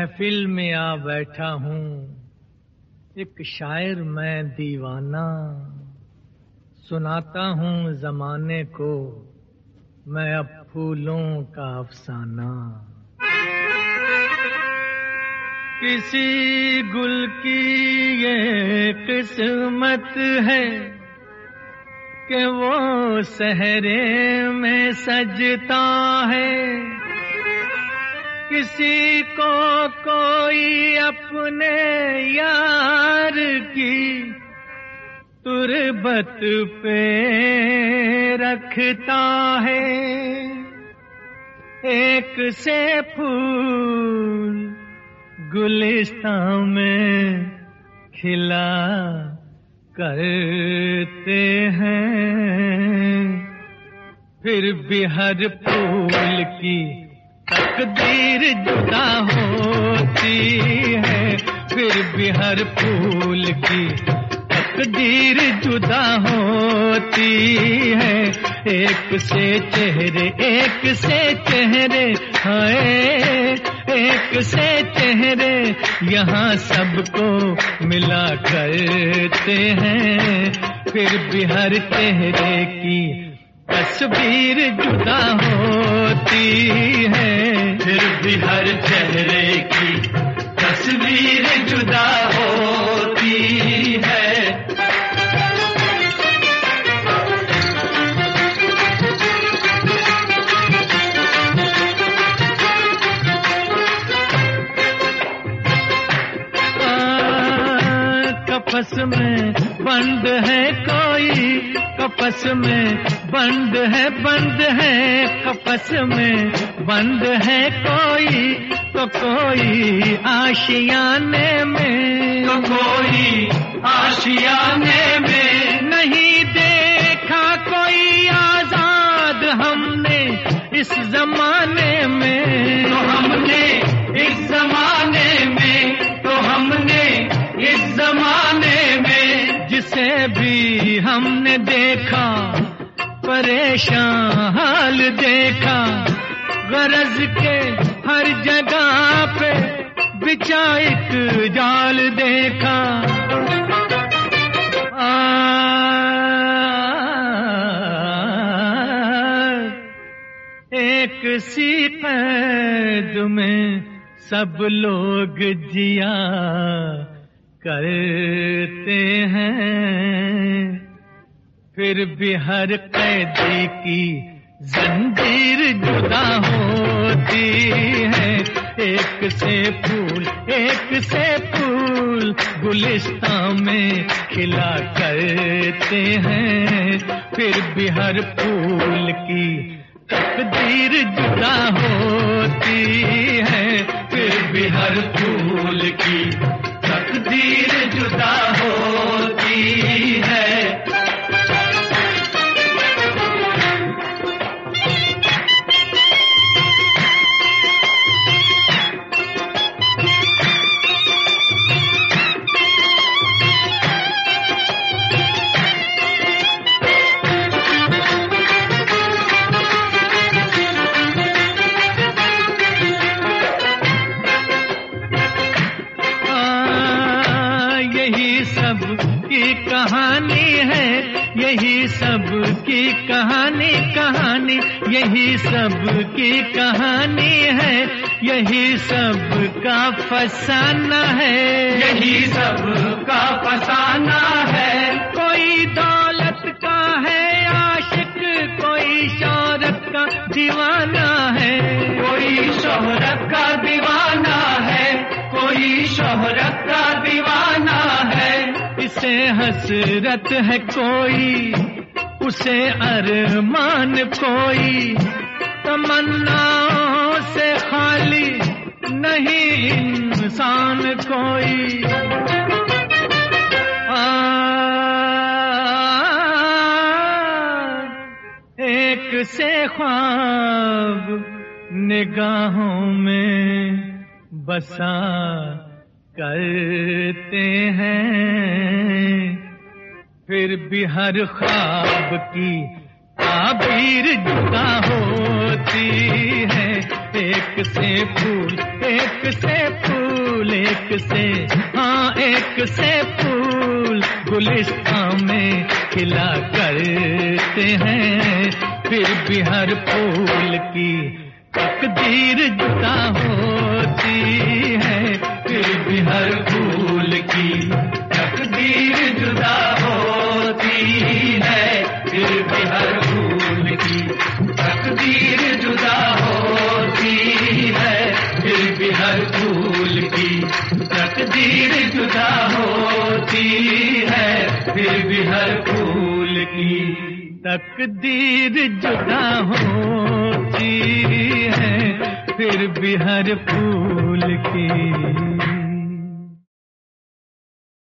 महफिल में आ बैठा हूँ, एक शायर मैं दीवाना, सुनाता हूँ जमाने को मैं अब फूलों का अफसाना। किसी गुल की ये किस्मत है कि वो सहरे में सजता है, किसी को कोई अपने यार की तुरबत पे रखता है। एक से फूल गुलिस्तान में खिला करते हैं, फिर भी हर फूल की तकदीर जुदा होती है, फिर भी हर फूल की तकदीर जुदा होती है। एक से चेहरे हाय, एक से चेहरे यहाँ सबको मिला करते हैं, फिर भी हर चेहरे की तस्वीर जुदा होती है, फिर भी हर चेहरे की तस्वीर जुदा होती है। कपस में बंद है कोई, कपस में बंद है कपस में बंद है कोई, तो कोई आशियाने में, तो कोई आशियाने में नहीं देखा कोई आजाद हमने इस जमाने में, तो हमने इस जमाने में, तो हमने इस जमाने में जिसे भी हमने देखा परेशान हाल देखा, गरज के हर जगह पे बिछा एक जाल देखा। एक सी कैद में सब लोग जिया करते हैं, फिर भी हर कैदी की जंजीर जुदा होती है। एक से फूल गुलिस्तान में खिला करते हैं, फिर भी हर फूल की तकदीर जुदा होती है, फिर भी हर फूल की तकदीर जुदा होती है। कहानी है यही सब की कहानी यही सब की कहानी है, यही सब का फसाना है, यही सब का फसाना है। कोई दौलत का है आशिक, कोई शोहरत का दीवाना है, कोई शोहरत का दीवाना है, कोई शोहरत का दीवाना है। इसे हसरत है कोई, उसे अरमान कोई, तमन्नाओं से खाली नहीं इंसान कोई। एक से ख्वाब निगाहों में बसा करते हैं, फिर भी हर ख्वाब की ताबीर जुदा होती है। एक से एक से फूल, एक से फूल गुलिस्तान में खिला करते हैं, फिर भी हर फूल की तकदीर जुदा होती है, फिर भी हर फूल की तकदीर जुदा होती है, फिर भी हर फूल की तकदीर जुदा होती है, फिर भी हर फूल की तकदीर जुदा होती है, फिर भी हर फूल की तकदीर जुदा होती है, फिर भी हर फूल की